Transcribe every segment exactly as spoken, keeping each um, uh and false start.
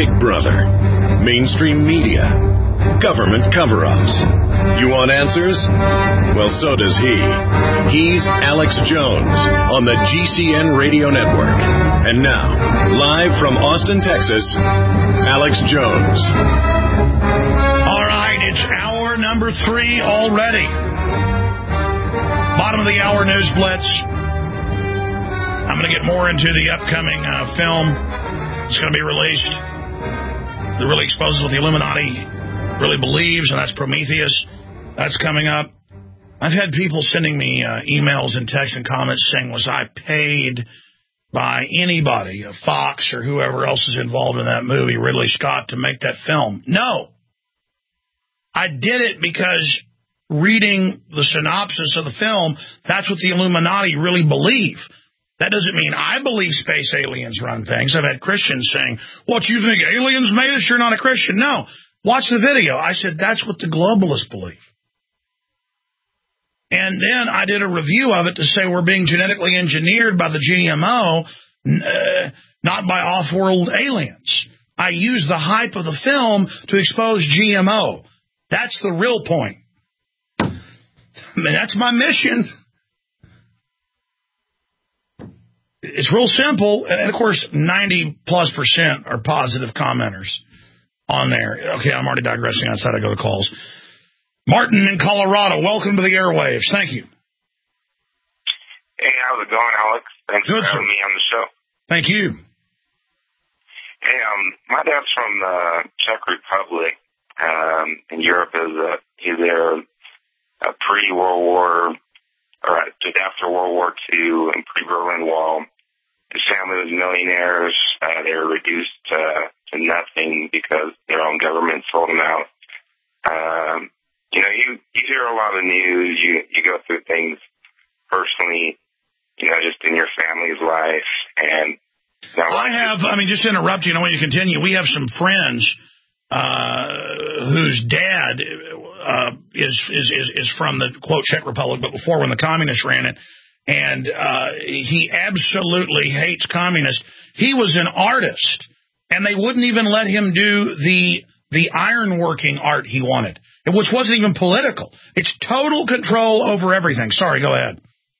Big Brother, mainstream media, government cover-ups. You want answers? Well, so does he. He's Alex Jones on the G C N Radio Network. And now, live from Austin, Texas, Alex Jones. All right, it's hour number three already. Bottom of the hour news blitz. I'm going to get more into the upcoming uh, film. It's going to be released. It really exposes what the Illuminati really believes, and that's Prometheus. That's coming up. I've had people sending me uh, emails and texts and comments saying, was I paid by anybody, Fox or whoever else is involved in that movie, Ridley Scott, to make that film? No. I did it because reading the synopsis of the film, that's what the Illuminati really believe. That doesn't mean I believe space aliens run things. I've had Christians saying, what, you think aliens made us? You're not a Christian. No. Watch the video. I said, that's what the globalists believe. And then I did a review of it to say we're being genetically engineered by the G M O, uh, not by off-world aliens. I used the hype of the film to expose G M O. That's the real point. I mean, that's my mission. It's real simple. And, of course, ninety plus percent are positive commenters on there. Okay, I'm already digressing outside I go to calls. Martin in Colorado, welcome to the airwaves. Thank you. Hey, how's it going, Alex? Thanks Good, for having sir. me on the show. Thank you. Hey, um, my dad's from the Czech Republic. Um, in Europe, is a, he's there uh, pre-World War, or just after World War Two and pre-Berlin Wall. His family was millionaires. Uh, they were reduced uh, to nothing because their own government sold them out. Um, you know, you, you hear a lot of news. You, you go through things personally, you know, just in your family's life. And you know, I have, I mean, just to interrupt you, I want you to continue. We have some friends uh, whose dad uh, is, is, is, is from the, quote, Czech Republic, but before when the communists ran it. And uh, he absolutely hates communists. He was an artist, and they wouldn't even let him do the the ironworking art he wanted, which wasn't even political. It's total control over everything. Sorry, go ahead.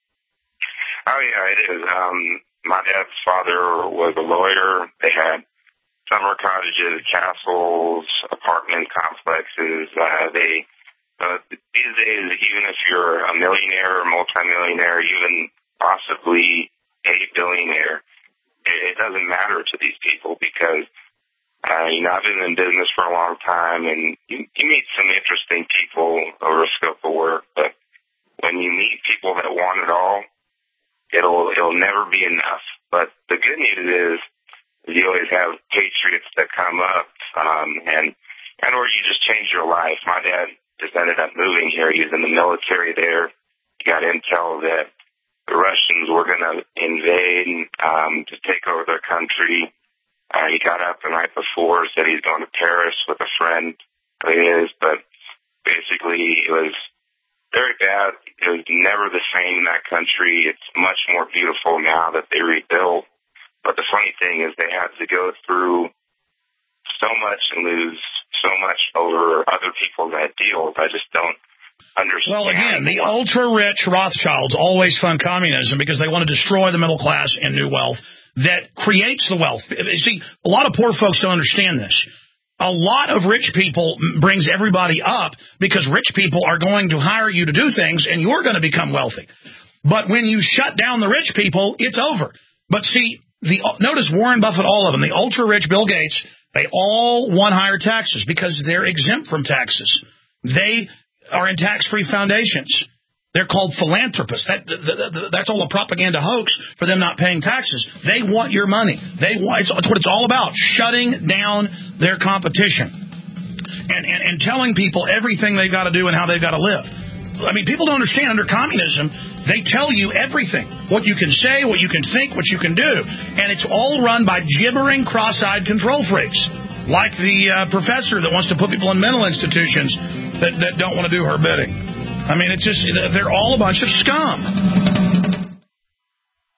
Oh, yeah, it is. Um, my dad's father was a lawyer. They had summer cottages, castles, apartment complexes. Uh, they Uh, these days, even if you're a millionaire or multimillionaire, even possibly a billionaire, it, it doesn't matter to these people because, uh, you know, I've been in business for a long time, and you, you meet some interesting people over a scope of work, but when you meet people that want it all, it'll it'll never be enough. But the good news is you always have patriots that come up, um, and, and or you just change your life. My dad just ended up moving here. He was in the military there. He got intel that the Russians were going to invade, um, to take over their country. Uh, he got up the night before, said he's going to Paris with a friend of his, but basically it was very bad. It was never the same in that country. It's much more beautiful now that they rebuilt. But the funny thing is they had to go through so much and lose so much over other people's ideals. I just don't understand. Well, again, the ultra-rich Rothschilds always fund communism because they want to destroy the middle class and new wealth that creates the wealth. See, a lot of poor folks don't understand this. A lot of rich people brings everybody up because rich people are going to hire you to do things and you're going to become wealthy. But when you shut down the rich people, it's over. But see, the notice Warren Buffett, all of them, the ultra-rich Bill Gates, they all want higher taxes because they're exempt from taxes. They are in tax-free foundations. They're called philanthropists. That, that, that, that's all a propaganda hoax for them not paying taxes. They want your money. They want, it's, it's what it's all about, shutting down their competition and, and, and telling people everything they've got to do and how they've got to live. I mean, people don't understand under communism, they tell you everything, what you can say, what you can think, what you can do. And it's all run by gibbering, cross-eyed control freaks, like the uh, professor that wants to put people in mental institutions that, that don't want to do her bidding. I mean, it's just, they're all a bunch of scum.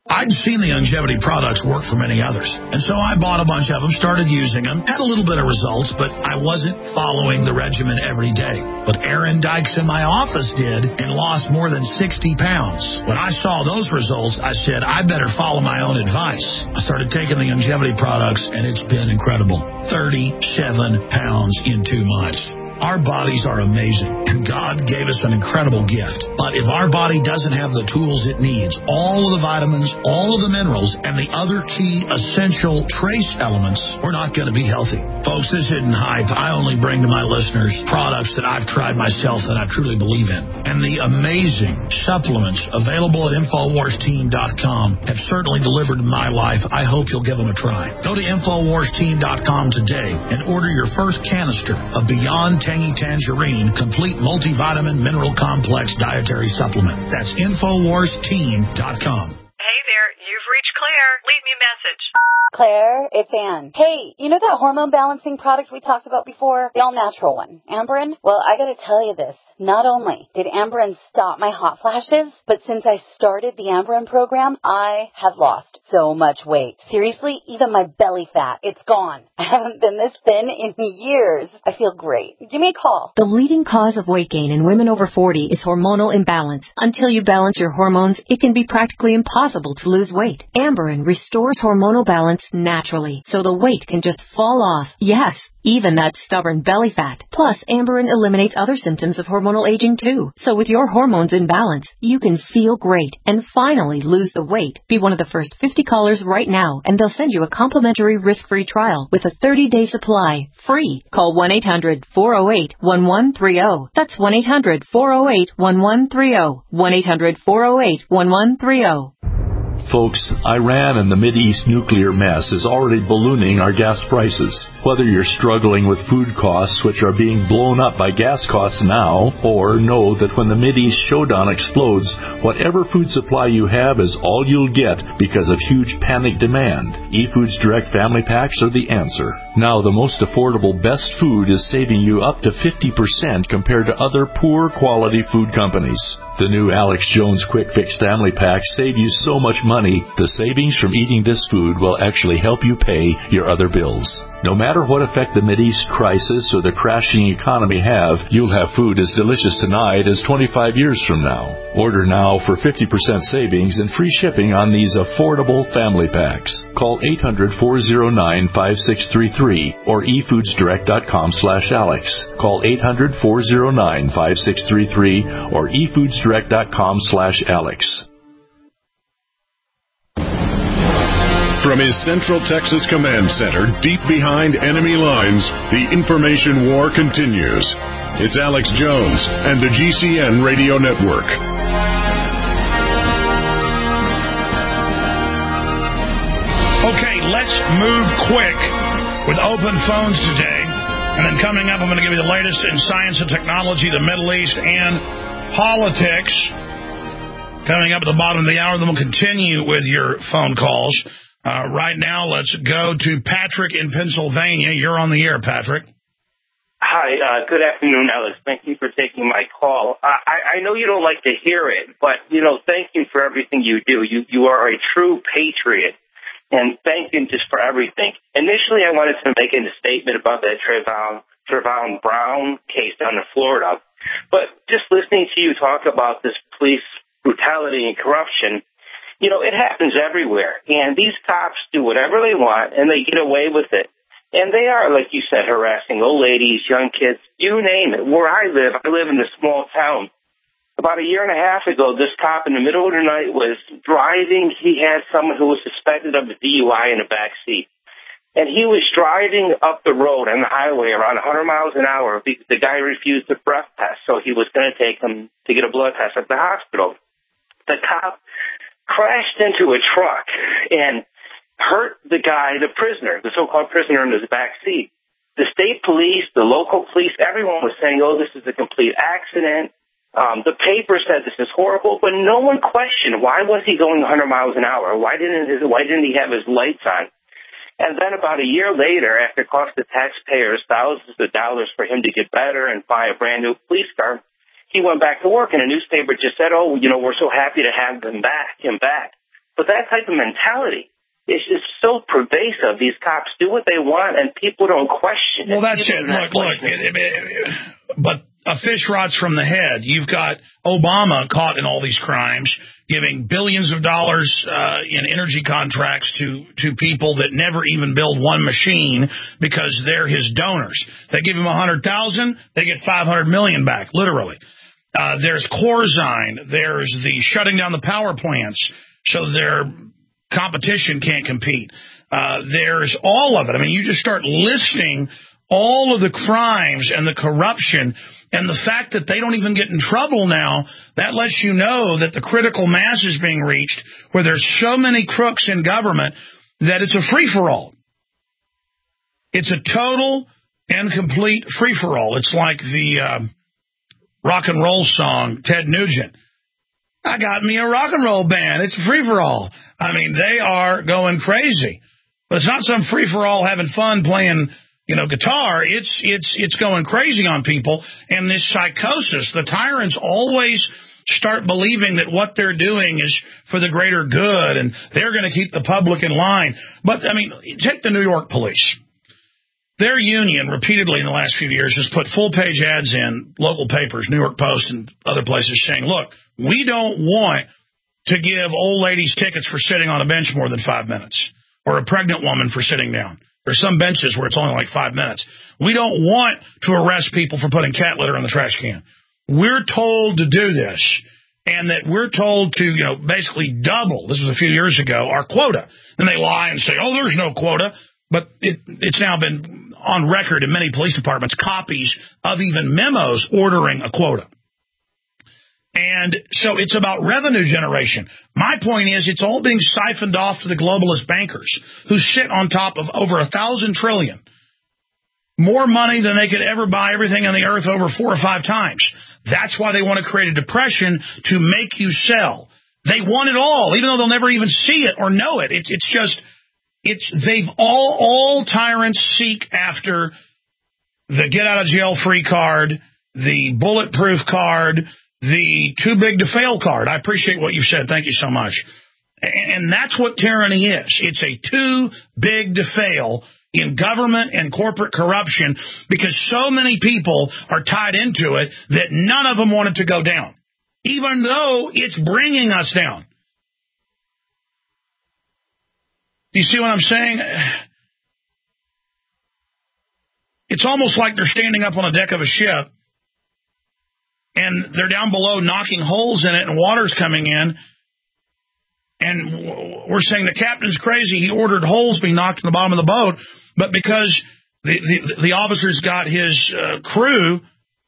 I'd seen the longevity products work for many others, and so I bought a bunch of them, started using them, had a little bit of results, but I wasn't following the regimen every day. But Aaron Dykes in my office did and lost more than sixty pounds. When I saw those results, I said, I better follow my own advice. I started taking the longevity products, and it's been incredible. thirty-seven pounds in two months. Our bodies are amazing, and God gave us an incredible gift. But if our body doesn't have the tools it needs, all of the vitamins, all of the minerals, and the other key essential trace elements, we're not going to be healthy. Folks, this isn't hype. I only bring to my listeners products that I've tried myself that I truly believe in. And the amazing supplements available at Infowars Team dot com have certainly delivered in my life. I hope you'll give them a try. Go to Infowars Team dot com today and order your first canister of Beyond Tangy Tangerine Complete Multivitamin Mineral Complex Dietary Supplement. That's Infowars Team dot com. Hey there, you've reached Claire. Leave me a message. Claire, it's Ann. Hey, you know that hormone balancing product we talked about before? The all-natural one, Amberen? Well, I gotta tell you this. Not only did Amberen stop my hot flashes, but since I started the Amberen program, I have lost so much weight. Seriously, even my belly fat, it's gone. I haven't been this thin in years. I feel great. Give me a call. The leading cause of weight gain in women over forty is hormonal imbalance. Until you balance your hormones, it can be practically impossible to lose weight. Amberen restores hormonal balance naturally, so the weight can just fall off. Yes, even that stubborn belly fat. Plus, Amberen eliminates other symptoms of hormonal aging too. So with your hormones in balance, you can feel great and finally lose the weight. Be one of the first fifty callers right now, and they'll send you a complimentary risk-free trial with a thirty-day supply, free. Call one eight hundred four oh eight one one three oh. That's one eight hundred four oh eight one one three oh. one eight hundred four oh eight one one three oh. Folks, Iran and the Mideast nuclear mess is already ballooning our gas prices. Whether you're struggling with food costs, which are being blown up by gas costs now, or know that when the Mideast showdown explodes, whatever food supply you have is all you'll get because of huge panic demand, eFoods Direct Family Packs are the answer. Now, the most affordable best food is saving you up to fifty percent compared to other poor quality food companies. The new Alex Jones Quick Fix Family Packs save you so much money, the savings from eating this food will actually help you pay your other bills. No matter what effect the Mideast crisis or the crashing economy have, you'll have food as delicious tonight as twenty-five years from now. Order now for fifty percent savings and free shipping on these affordable family packs. Call eight hundred four oh nine five six three three or e foods direct dot com slash Alex. Call eight hundred four oh nine five six three three or e foods direct dot com slash Alex. From his Central Texas Command Center, deep behind enemy lines, the information war continues. It's Alex Jones and the G C N Radio Network. Okay, let's move quick with open phones today. And then coming up, I'm going to give you the latest in science and technology, the Middle East, and politics. Coming up at the bottom of the hour, then we'll continue with your phone calls. Uh, right now, let's go to Patrick in Pennsylvania. You're on the air, Patrick. Hi, uh, good afternoon, Alex. Thank you for taking my call. I, I know you don't like to hear it, but, you know, thank you for everything you do. You, you are a true patriot, and thank you just for everything. Initially, I wanted to make a statement about that Trayvon, Trayvon Brown case down in Florida, but just listening to you talk about this police brutality and corruption, you know, it happens everywhere, and these cops do whatever they want, and they get away with it. And they are, like you said, harassing old ladies, young kids, you name it. Where I live, I live in a small town. About a year and a half ago, this cop in the middle of the night was driving. He had someone who was suspected of a D U I in the back seat. And he was driving up the road on the highway around one hundred miles an hour. The guy refused a breath test, so he was going to take him to get a blood test at the hospital. The cop crashed into a truck and hurt the guy, the prisoner, the so-called prisoner in his back seat. The state police, the local police, everyone was saying, oh, this is a complete accident. Um, the paper said this is horrible, but no one questioned why was he going one hundred miles an hour? Why didn't his, why didn't he have his lights on? And then about a year later, after it cost the taxpayers thousands of dollars for him to get better and buy a brand new police car, he went back to work, and a newspaper just said, oh, you know, we're so happy to have him back, him back. But that type of mentality is just so pervasive. These cops do what they want, and people don't question it. Well, that's it. Look, look. It, it, it, but a fish rots from the head. You've got Obama caught in all these crimes, giving billions of dollars uh, in energy contracts to, to people that never even build one machine because they're his donors. They give him one hundred thousand dollars, they get five hundred million dollars back, literally. Uh, there's Corzine. There's the shutting down the power plants so their competition can't compete. Uh, there's all of it. I mean, you just start listing all of the crimes and the corruption and the fact that they don't even get in trouble now. That lets you know that the critical mass is being reached where there's so many crooks in government that it's a free-for-all. It's a total and complete free-for-all. It's like the uh, rock and roll song, Ted Nugent. I got me a rock and roll band. It's a free-for-all. I mean, they are going crazy. But it's not some free-for-all having fun playing, you know, guitar. It's it's it's going crazy on people. And this psychosis, the tyrants always start believing that what they're doing is for the greater good and they're going to keep the public in line. But, I mean, take the New York police. Their union repeatedly in the last few years has put full-page ads in local papers, New York Post and other places, saying, look, we don't want to give old ladies tickets for sitting on a bench more than five minutes or a pregnant woman for sitting down. There's some benches where it's only like five minutes. We don't want to arrest people for putting cat litter in the trash can. We're told to do this, and that we're told to, you know, basically double, this was a few years ago, our quota. Then they lie and say, oh, there's no quota. But it, it's now been on record in many police departments, copies of even memos ordering a quota. And so it's about revenue generation. My point is it's all being siphoned off to the globalist bankers who sit on top of over a thousand trillion. More money than they could ever buy everything on the earth over four or five times. That's why they want to create a depression to make you sell. They want it all, even though they'll never even see it or know it. It's, it's just, it's, they've all, all tyrants seek after the get out of jail free card, the bulletproof card, the too big to fail card. I appreciate what you've said. Thank you so much. And that's what tyranny is. It's a too big to fail in government and corporate corruption because so many people are tied into it that none of them want it to go down, even though it's bringing us down. Do you see what I'm saying? It's almost like they're standing up on a deck of a ship and they're down below knocking holes in it and water's coming in. And we're saying the captain's crazy. He ordered holes be knocked in the bottom of the boat. But because the, the, the officer's got his uh, crew,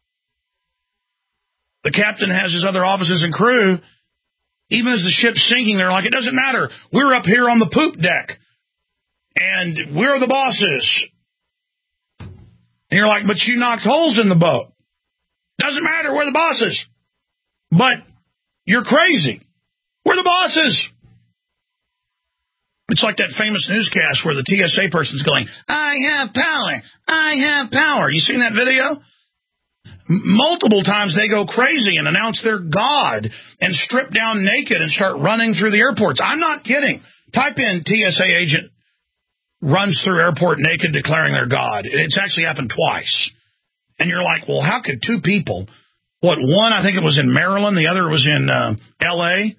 the captain has his other officers and crew, even as the ship's sinking, they're like, it doesn't matter. We're up here on the poop deck. And we're the bosses. And you're like, but you knocked holes in the boat. Doesn't matter. We're the bosses. But you're crazy. We're the bosses. It's like that famous newscast where the T S A person's going, I have power, I have power. You seen that video? M- multiple times they go crazy and announce their God and strip down naked and start running through the airports. I'm not kidding. Type in T S A agent runs through airport naked declaring their God. It's actually happened twice. And you're like, well, how could two people, what, one, I think it was in Maryland, the other was in uh, L A,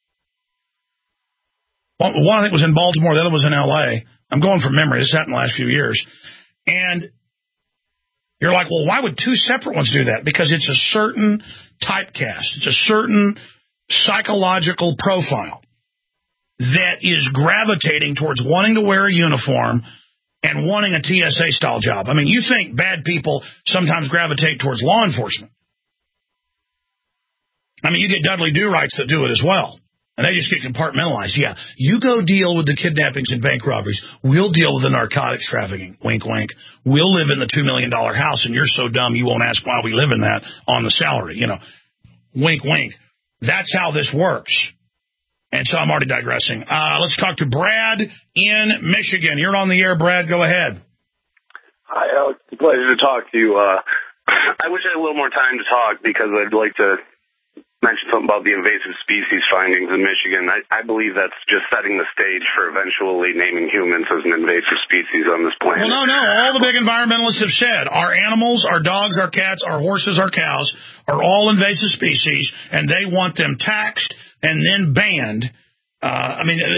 one I think was in Baltimore, the other was in L A. I'm going from memory. This happened the last few years. And you're like, well, why would two separate ones do that? Because it's a certain typecast. It's a certain psychological profile that is gravitating towards wanting to wear a uniform and wanting a T S A-style job. I mean, you think bad people sometimes gravitate towards law enforcement. I mean, you get Dudley Do-Rights that do it as well. And they just get compartmentalized. Yeah, you go deal with the kidnappings and bank robberies. We'll deal with the narcotics trafficking. Wink, wink. We'll live in the two million dollars house, and you're so dumb you won't ask why we live in that on the salary. You know, wink, wink. That's how this works. And so I'm already digressing. Uh, let's talk to Brad in Michigan. You're on the air, Brad. Go ahead. Hi, Alex. It's a pleasure to talk to you. Uh, I wish I had a little more time to talk because I'd like to mentioned something about the invasive species findings in Michigan. I, I believe that's just setting the stage for eventually naming humans as an invasive species on this planet. Well, no, no. All the big environmentalists have said our animals, our dogs, our cats, our horses, our cows are all invasive species, and they want them taxed and then banned. Uh, I mean,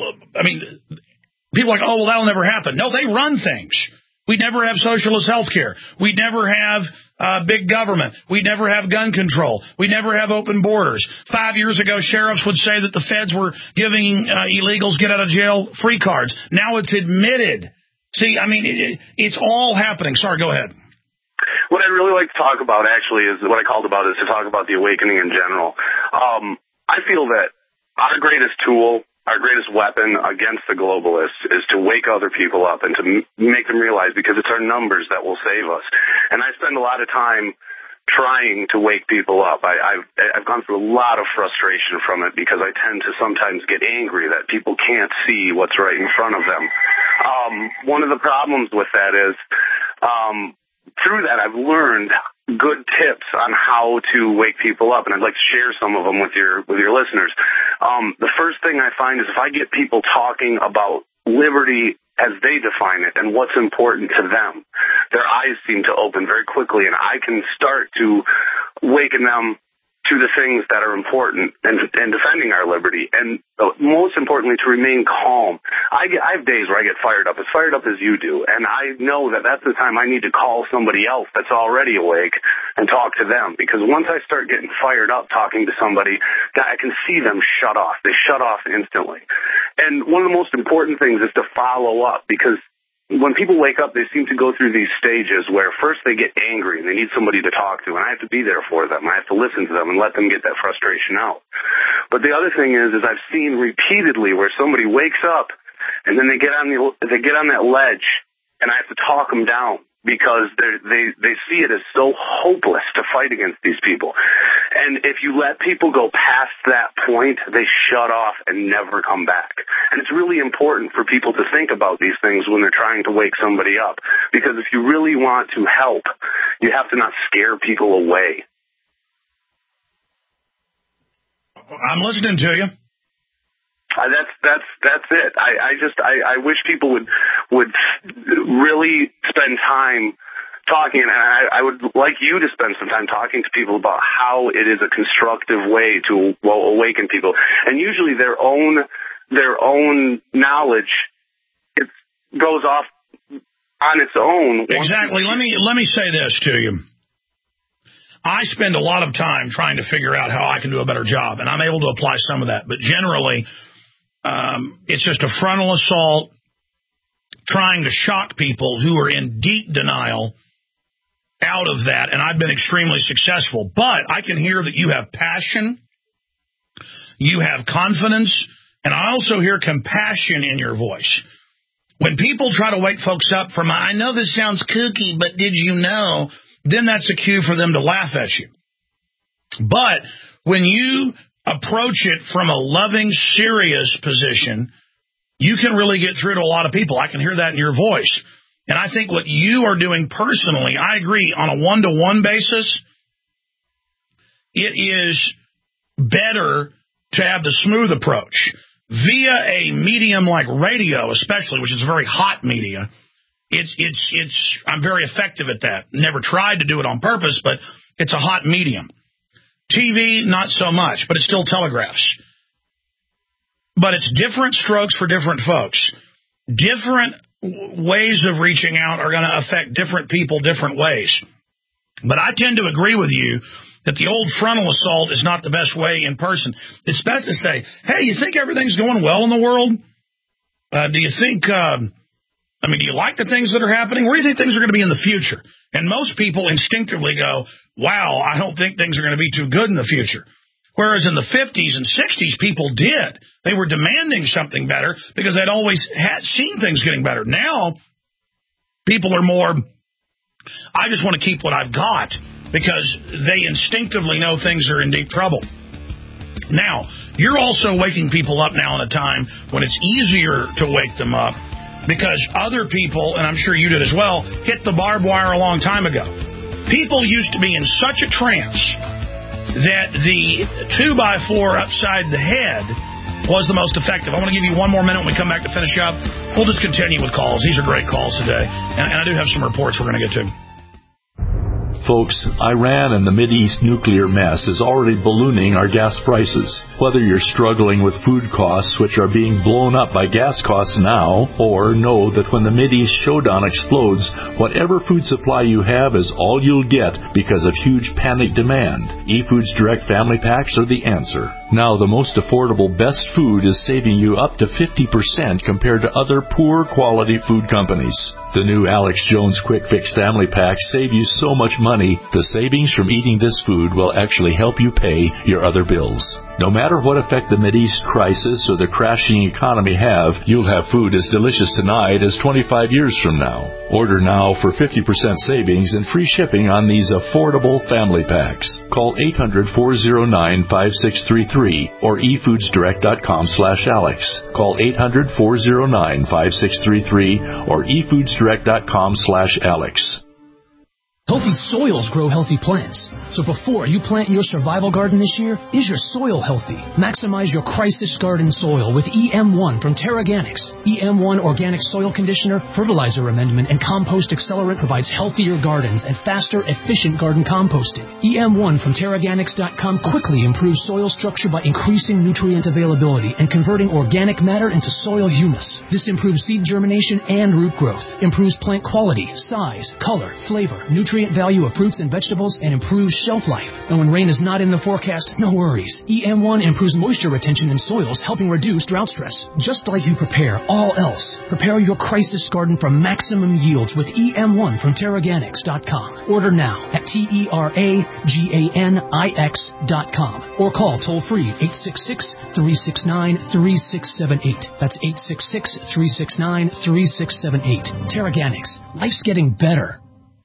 I mean, people are like, oh, well, that'll never happen. No, they run things. We'd never have socialist health care. We'd never have uh, big government. We'd never have gun control. We'd never have open borders. Five years ago, sheriffs would say that the feds were giving uh, illegals get-out-of-jail-free cards. Now it's admitted. See, I mean, it, it's all happening. Sorry, go ahead. What I'd really like to talk about, actually, is what I called about is to talk about the awakening in general. Um, I feel that our greatest tool, our greatest weapon against the globalists is to wake other people up and to m- make them realize, because it's our numbers that will save us. And I spend a lot of time trying to wake people up. I, I've, I've gone through a lot of frustration from it because I tend to sometimes get angry that people can't see what's right in front of them. Um, one of the problems with that is um, through that I've learned good tips on how to wake people up, and I'd like to share some of them with your with your listeners. Um, the first thing I find is if I get people talking about liberty as they define it and what's important to them, their eyes seem to open very quickly, and I can start to waken them to the things that are important and, and defending our liberty, and uh, most importantly, to remain calm. I, get, I have days where I get fired up, as fired up as you do, and I know that that's the time I need to call somebody else that's already awake and talk to them, because once I start getting fired up talking to somebody, I can see them shut off. They shut off instantly. And one of the most important things is to follow up, because when people wake up, they seem to go through these stages where first they get angry and they need somebody to talk to, and I have to be there for them. I have to listen to them and let them get that frustration out. But the other thing is, is I've seen repeatedly where somebody wakes up and then they get on the they get on that ledge, and I have to talk them down because they they see it as so hopeless to fight against these people. And if you let people go past that point, they shut off and never come back. And it's really important for people to think about these things when they're trying to wake somebody up, because if you really want to help, you have to not scare people away. I'm listening to you. Uh, that's that's that's it. I, I just I, I wish people would would really spend time talking, and I, I would like you to spend some time talking to people about how it is a constructive way to well, awaken people, and usually their own their own knowledge it goes off on its own. Exactly. Let me let me say this to you. I spend a lot of time trying to figure out how I can do a better job, and I'm able to apply some of that, but generally. Um, it's just a frontal assault trying to shock people who are in deep denial out of that, and I've been extremely successful. But I can hear that you have passion, you have confidence, and I also hear compassion in your voice. When people try to wake folks up from, I know this sounds kooky, but did you know, then that's a cue for them to laugh at you. But when you approach it from a loving, serious position, you can really get through to a lot of people. I can hear that in your voice. And I think what you are doing personally, I agree, on a one-to-one basis, it is better to have the smooth approach. Via a medium like radio, especially, which is a very hot media, it's, it's, it's, I'm very effective at that. Never tried to do it on purpose, but it's a hot medium. T V, not so much, but it still telegraphs. But it's different strokes for different folks. Different ways of reaching out are going to affect different people different ways. But I tend to agree with you that the old frontal assault is not the best way in person. It's best to say, hey, you think everything's going well in the world? Uh, do you think, um, I mean, do you like the things that are happening? Where do you think things are going to be in the future? And most people instinctively go, wow, I don't think things are going to be too good in the future. Whereas in the fifties and sixties, people did. They were demanding something better because they'd always had seen things getting better. Now, people are more, I just want to keep what I've got because they instinctively know things are in deep trouble. Now, you're also waking people up now in a time when it's easier to wake them up because other people, and I'm sure you did as well, hit the barbed wire a long time ago. People used to be in such a trance that the two by four upside the head was the most effective. I want to give you one more minute when we come back to finish up. We'll just continue with calls. These are great calls today. And, and I do have some reports we're going to get to. Folks, Iran and the Mideast nuclear mess is already ballooning our gas prices. Whether you're struggling with food costs, which are being blown up by gas costs now, or know that when the Mideast showdown explodes, whatever food supply you have is all you'll get because of huge panic demand. eFoods Direct Family Packs are the answer. Now, the most affordable best food is saving you up to fifty percent compared to other poor quality food companies. The new Alex Jones Quick Fix Family Packs save you so much money, the savings from eating this food will actually help you pay your other bills. No matter what effect the Mideast crisis or the crashing economy have, you'll have food as delicious tonight as twenty-five years from now. Order now for fifty percent savings and free shipping on these affordable family packs. Call eight hundred, four oh nine, five six three three or e foods direct dot com slash Alex. Call eight hundred, four oh nine, five six three three or e foods direct dot com slash Alex. Healthy soils grow healthy plants. So before you plant your survival garden this year, is your soil healthy? Maximize your crisis garden soil with E M one from TerraGanix. E M one Organic Soil Conditioner, Fertilizer Amendment, and Compost Accelerant provides healthier gardens and faster, efficient garden composting. E M one from Terraganix dot com quickly improves soil structure by increasing nutrient availability and converting organic matter into soil humus. This improves seed germination and root growth, improves plant quality, size, color, flavor, nutrient value of fruits and vegetables, and improves shelf life. And when rain is not in the forecast, no worries. E M one improves moisture retention in soils, helping reduce drought stress. Just like you prepare all else, prepare your crisis garden for maximum yields with E M one from Terraganix dot com. Order now at T E R A G A N I X dot com or call toll-free eight six six, three six nine, three six seven eight. That's eight six six, three six nine, three six seven eight. Terraganix. Life's getting better.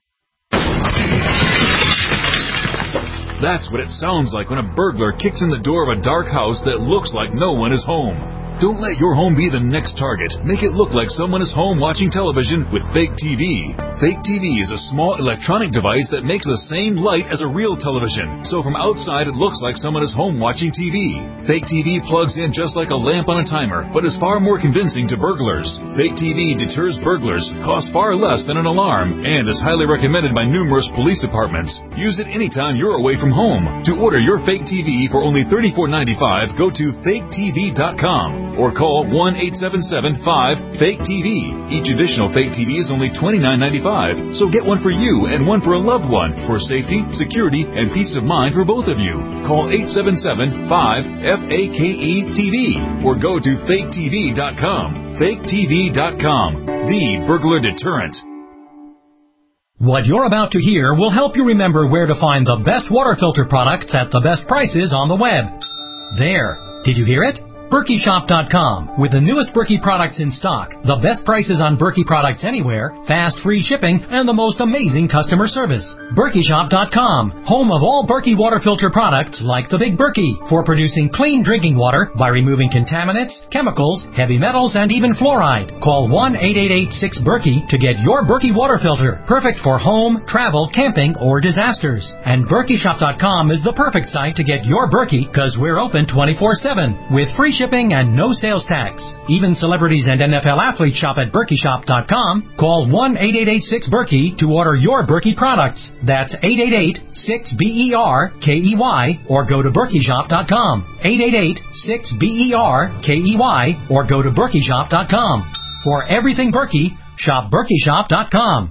That's what it sounds like when a burglar kicks in the door of a dark house that looks like no one is home. Don't let your home be the next target. Make it look like someone is home watching television with Fake T V. Fake T V is a small electronic device that makes the same light as a real television. So from outside, it looks like someone is home watching T V. Fake T V plugs in just like a lamp on a timer, but is far more convincing to burglars. Fake T V deters burglars, costs far less than an alarm, and is highly recommended by numerous police departments. Use it anytime you're away from home. To order your Fake T V for only thirty-four ninety-five, go to fake T V dot com. Or call one eight seven seven, five, fake T V. Each additional Fake T V is only twenty-nine ninety-five, so get one for you and one for a loved one for safety, security, and peace of mind for both of you. Call eight seven seven, five, F A K E T V or go to fake T V dot com. fake T V dot com, the burglar deterrent. What you're about to hear will help you remember where to find the best water filter products at the best prices on the web. There. Did you hear it? Berkey Shop dot com. With the newest Berkey products in stock, the best prices on Berkey products anywhere, fast free shipping, and the most amazing customer service. Berkey Shop dot com, home of all Berkey water filter products like the Big Berkey, for producing clean drinking water by removing contaminants, chemicals, heavy metals, and even fluoride. Call one eight eight eight, six, Berkey to get your Berkey water filter, perfect for home, travel, camping, or disasters. And Berkey Shop dot com is the perfect site to get your Berkey, because we're open twenty-four seven with free shipping and no sales tax. Even celebrities and N F L athletes shop at Berkey Shop dot com. Call one eight eight eight, six, Berkey to order your Berkey products. That's eight eight eight, six, B E R K E Y or go to Berkey Shop dot com. eight eight eight, six, B E R K E Y or go to Berkey Shop dot com. For everything Berkey, shop Berkey Shop dot com.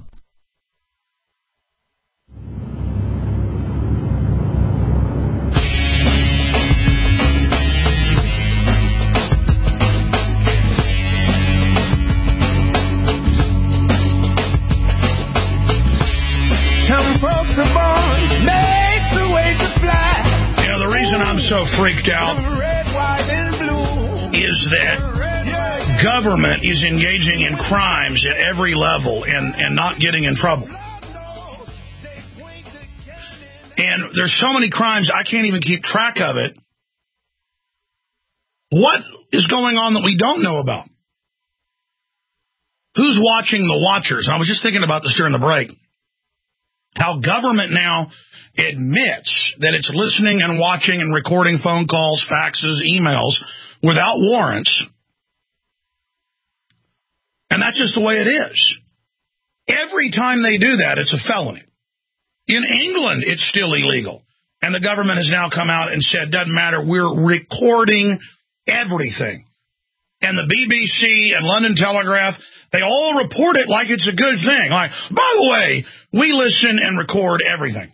I'm so freaked out is that government is engaging in crimes at every level and, and not getting in trouble. And there's so many crimes, I can't even keep track of it. What is going on that we don't know about? Who's watching the watchers? I was just thinking about this during the break. How government now admits that it's listening and watching and recording phone calls, faxes, emails without warrants. And that's just the way it is. Every time they do that, it's a felony. In England, it's still illegal. And the government has now come out and said, doesn't matter, we're recording everything. And the B B C and London Telegraph, they all report it like it's a good thing. Like, by the way, we listen and record everything.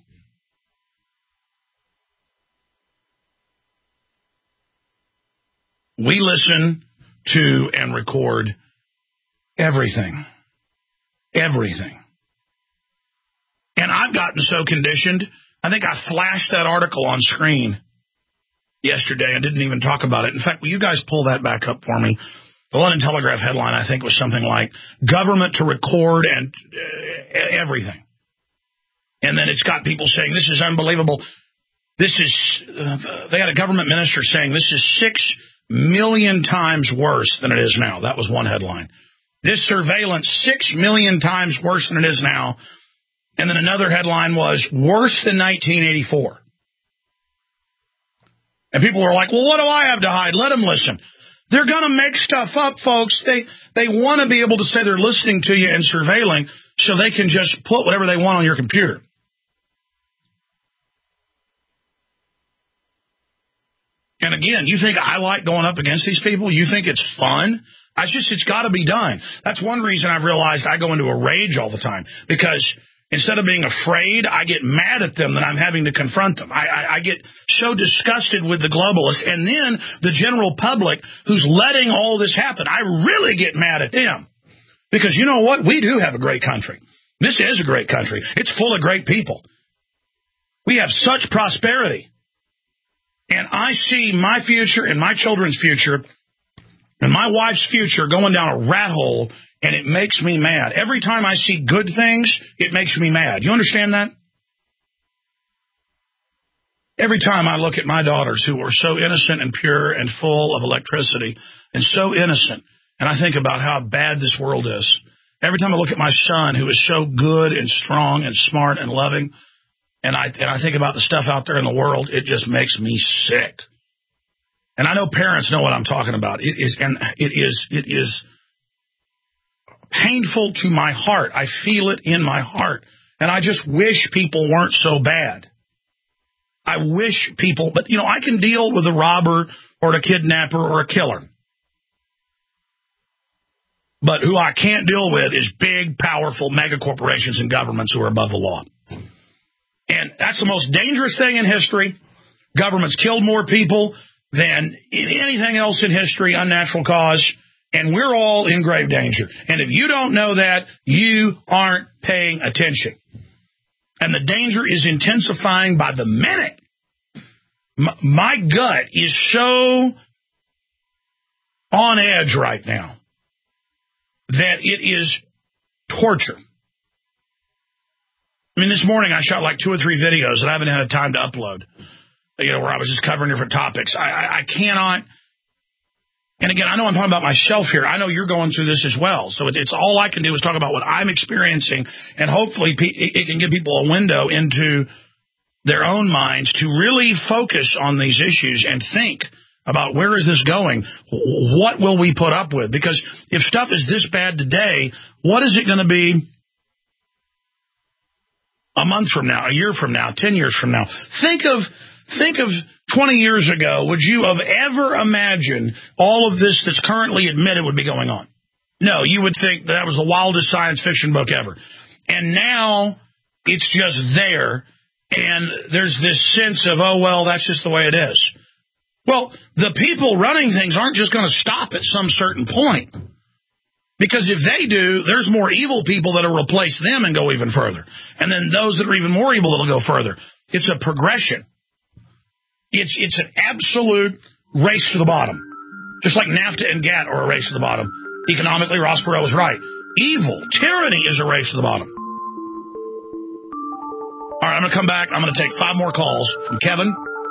We listen to and record everything. Everything. And I've gotten so conditioned, I think I flashed that article on screen yesterday and didn't even talk about it. In fact, will you guys pull that back up for me? The London Telegraph headline, I think, was something like, government to record and uh, everything. And then it's got people saying, this is unbelievable. This is, uh, they had a government minister saying, this is six million times worse than it is now. That was one headline. This surveillance, six million times worse than it is now. And then another headline was, worse than nineteen eighty-four. And people were like, well, what do I have to hide? Let them listen. They're going to make stuff up, folks. They they want to be able to say they're listening to you and surveilling so they can just put whatever they want on your computer. And again, you think I like going up against these people? You think it's fun? I just, it's got to be done. That's one reason I've realized I go into a rage all the time, because instead of being afraid, I get mad at them that I'm having to confront them. I, I, I get so disgusted with the globalists, and then the general public who's letting all this happen. I really get mad at them, because you know what? We do have a great country. This is a great country. It's full of great people. We have such prosperity. And I see my future and my children's future and my wife's future going down a rat hole, and it makes me mad. Every time I see good things, it makes me mad. You understand that? Every time I look at my daughters, who are so innocent and pure and full of electricity and so innocent, and I think about how bad this world is. Every time I look at my son, who is so good and strong and smart and loving, and I, and I think about the stuff out there in the world, it just makes me sick. And I know parents know what I'm talking about. It is, and it is, it is painful to my heart. I feel it in my heart. And I just wish people weren't so bad. I wish people, but you know, I can deal with a robber or a kidnapper or a killer. But who I can't deal with is big, powerful mega corporations and governments who are above the law. And that's the most dangerous thing in history. Governments killed more people than anything else in history, unnatural cause, and we're all in grave danger. And if you don't know that, you aren't paying attention. And the danger is intensifying by the minute. My, my gut is so on edge right now that it is torture. I mean, this morning I shot like two or three videos that I haven't had time to upload, you know, where I was just covering different topics. I, I, I cannot, and again, I know I'm talking about myself here. I know you're going through this as well. So it, it's all I can do is talk about what I'm experiencing, and hopefully pe- it can give people a window into their own minds to really focus on these issues and think about where is this going? What will we put up with? Because if stuff is this bad today, what is it going to be a month from now, a year from now, ten years from now? Think of think of twenty years ago. Would you have ever imagined all of this that's currently admitted would be going on? No, you would think that was the wildest science fiction book ever. And now it's just there, and there's this sense of, oh, well, that's just the way it is. Well, the people running things aren't just going to stop at some certain point. Because if they do, there's more evil people that will replace them and go even further. And then those that are even more evil that will go further. It's a progression. It's it's an absolute race to the bottom. Just like NAFTA and GATT are a race to the bottom. Economically, Ross Perot was right. Evil, tyranny is a race to the bottom. All right, I'm going to come back. I'm going to take five more calls from Kevin,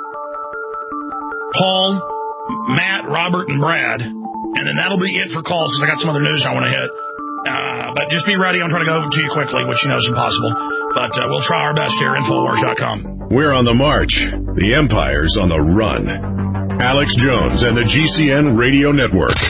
Paul, Matt, Robert, and Brad. And then that'll be it for calls, because I got some other news I want to hit. Uh, but just be ready. I'm trying to go to you quickly, which you know is impossible. But uh, we'll try our best here. Infowars dot com. We're on the march. The empire's on the run. Alex Jones and the G C N Radio Network.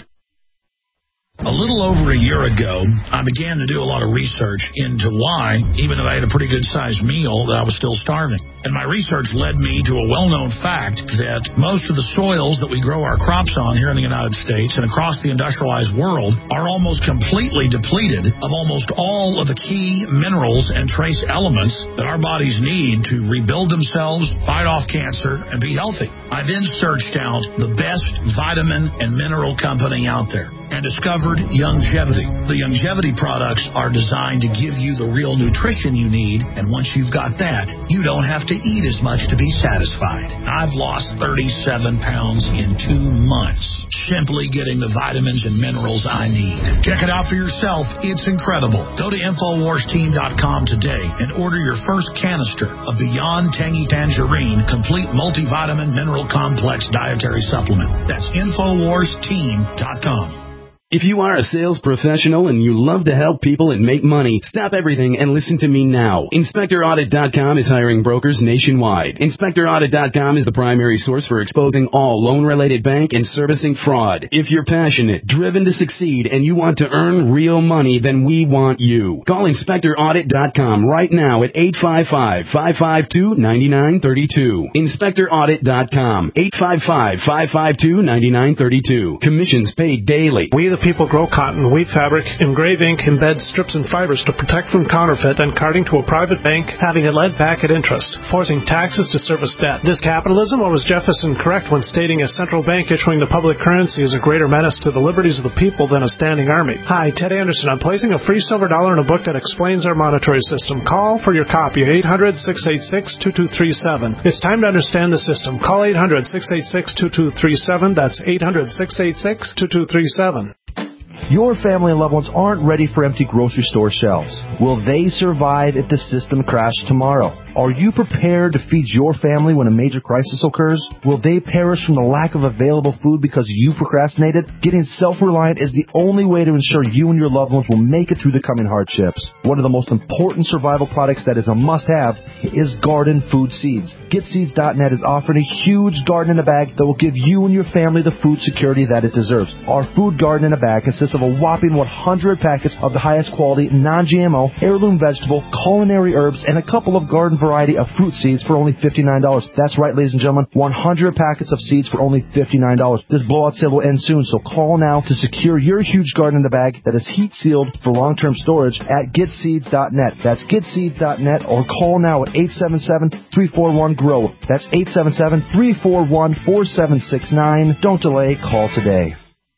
A little over a year ago, I began to do a lot of research into why, even though I had a pretty good-sized meal, that I was still starving. And my research led me to a well-known fact that most of the soils that we grow our crops on here in the United States and across the industrialized world are almost completely depleted of almost all of the key minerals and trace elements that our bodies need to rebuild themselves, fight off cancer, and be healthy. I then searched out the best vitamin and mineral company out there and discovered Youngevity. The Youngevity products are designed to give you the real nutrition you need, and once you've got that, you don't have to eat as much to be satisfied. I've lost thirty-seven pounds in two months, simply getting the vitamins and minerals I need. Check it out for yourself. It's incredible. Go to Infowars Team dot com today and order your first canister of Beyond Tangy Tangerine Complete Multivitamin Mineral Complex Dietary Supplement. That's Infowars Team dot com. If you are a sales professional and you love to help people and make money, stop everything and listen to me now. Inspector Audit dot com is hiring brokers nationwide. Inspector Audit dot com is the primary source for exposing all loan-related bank and servicing fraud. If you're passionate, driven to succeed, and you want to earn real money, then we want you. Call Inspector Audit dot com right now at eight five five, five five two, nine nine three two. Inspector Audit dot com, eight five five, five five two, nine nine three two. Commissions paid daily. We the people grow cotton, weave fabric, engrave ink, embed strips and fibers to protect from counterfeit and carting to a private bank, having it led back at interest, forcing taxes to service debt. This capitalism, or was Jefferson correct when stating a central bank issuing the public currency is a greater menace to the liberties of the people than a standing army? Hi, Ted Anderson. I'm placing a free silver dollar in a book that explains our monetary system. Call for your copy at eight hundred, six eight six, two two three seven. It's time to understand the system. Call eight hundred, six eight six, two two three seven. That's eight hundred, six eight six, two two three seven. Your family and loved ones aren't ready for empty grocery store shelves. Will they survive if the system crashes tomorrow? Are you prepared to feed your family when a major crisis occurs? Will they perish from the lack of available food because you procrastinated? Getting self-reliant is the only way to ensure you and your loved ones will make it through the coming hardships. One of the most important survival products that is a must-have is garden food seeds. Get Seeds dot net is offering a huge garden in a bag that will give you and your family the food security that it deserves. Our food garden in a bag consists of a whopping one hundred packets of the highest quality, non-G M O, heirloom vegetable, culinary herbs, and a couple of garden variety of fruit seeds for only fifty-nine dollars. That's right, ladies and gentlemen, one hundred packets of seeds for only fifty-nine dollars. This blowout sale will end soon, so call now to secure your huge garden in a bag that is heat sealed for long-term storage at Get Seeds dot net. That's Get Seeds dot net, or call now at eight seven seven, three four one, G R O W. That's eight seven seven, three four one, four seven six nine. Don't delay, call today.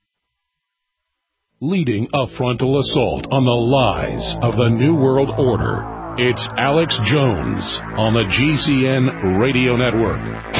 Leading a frontal assault on the lies of the New World Order. It's Alex Jones on the G C N Radio Network.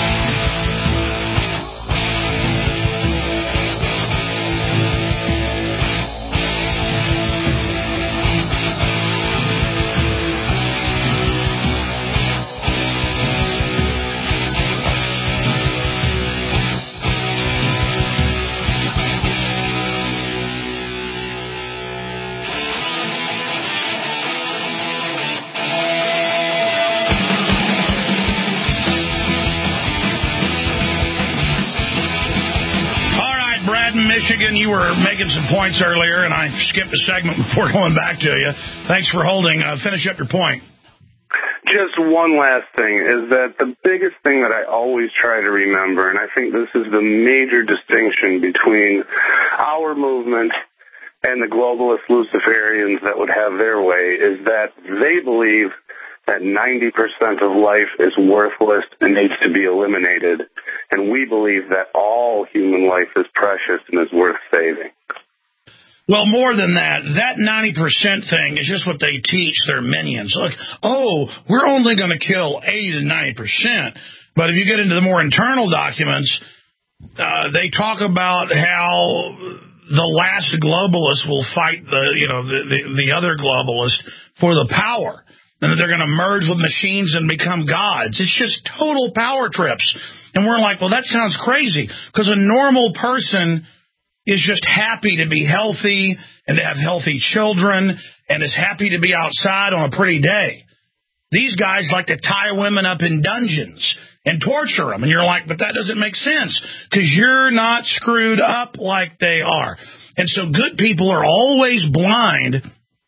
Michigan, you were making some points earlier, and I skipped a segment before going back to you. Thanks for holding. Uh, finish up your point. Just one last thing is that the biggest thing that I always try to remember, and I think this is the major distinction between our movement and the globalist Luciferians that would have their way, is that they believe that ninety percent of life is worthless and needs to be eliminated. And we believe that all human life is precious and is worth saving. Well, more than that, that ninety percent thing is just what they teach their minions. Look, oh, we're only going to kill eighty to ninety percent. But if you get into the more internal documents, uh, they talk about how the last globalist will fight the, you know, the, the, the other globalist for the power. And that they're going to merge with machines and become gods. It's just total power trips. And we're like, well, that sounds crazy. Because a normal person is just happy to be healthy and to have healthy children and is happy to be outside on a pretty day. These guys like to tie women up in dungeons and torture them. And you're like, but that doesn't make sense because you're not screwed up like they are. And so good people are always blind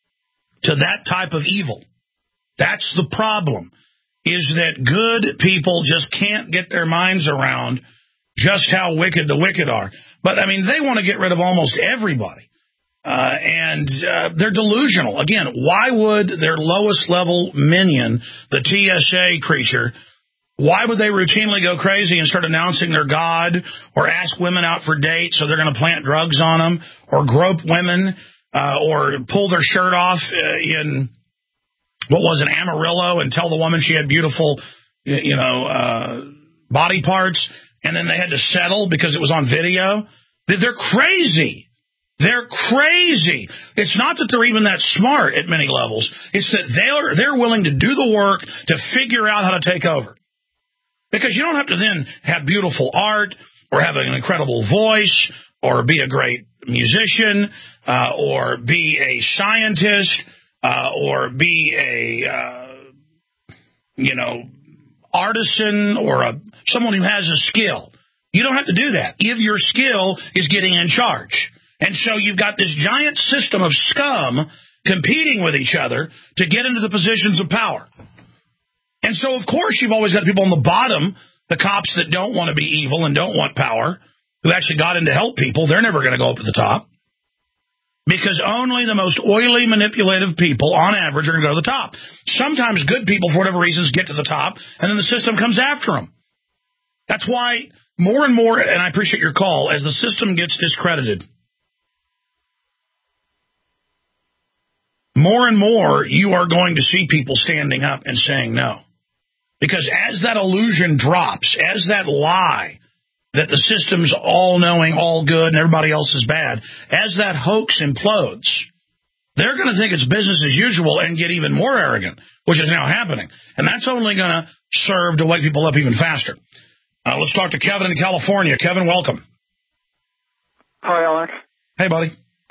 to that type of evil. That's the problem, is that good people just can't get their minds around just how wicked the wicked are. But, I mean, they want to get rid of almost everybody. Uh, and uh, they're delusional. Again, why would their lowest level minion, the T S A creature, why would they routinely go crazy and start announcing their God or ask women out for dates so they're going to plant drugs on them or grope women uh, or pull their shirt off uh, in, what was it, Amarillo and tell the woman she had beautiful, you know, uh, body parts, and then they had to settle because it was on video? They're crazy. They're crazy. It's not that they're even that smart at many levels. It's that they're, they're willing to do the work to figure out how to take over. Because you don't have to then have beautiful art or have an incredible voice or be a great musician uh, or be a scientist uh, or be a, uh, you know, artisan or a someone who has a skill. You don't have to do that if your skill is getting in charge. And so you've got this giant system of scum competing with each other to get into the positions of power. And so, of course, you've always got people on the bottom, the cops that don't want to be evil and don't want power, who actually got in to help people. They're never going to go up at the top. Because only the most oily, manipulative people, on average, are going to go to the top. Sometimes good people, for whatever reasons, get to the top, and then the system comes after them. That's why more and more, and I appreciate your call, as the system gets discredited, more and more you are going to see people standing up and saying no. Because as that illusion drops, as that lie that the system's all-knowing, all-good, and everybody else is bad, as that hoax implodes, they're going to think it's business as usual and get even more arrogant, which is now happening. And that's only going to serve to wake people up even faster. Uh, let's talk to Kevin in California. Kevin, welcome. Hi, Alex. Hey, buddy.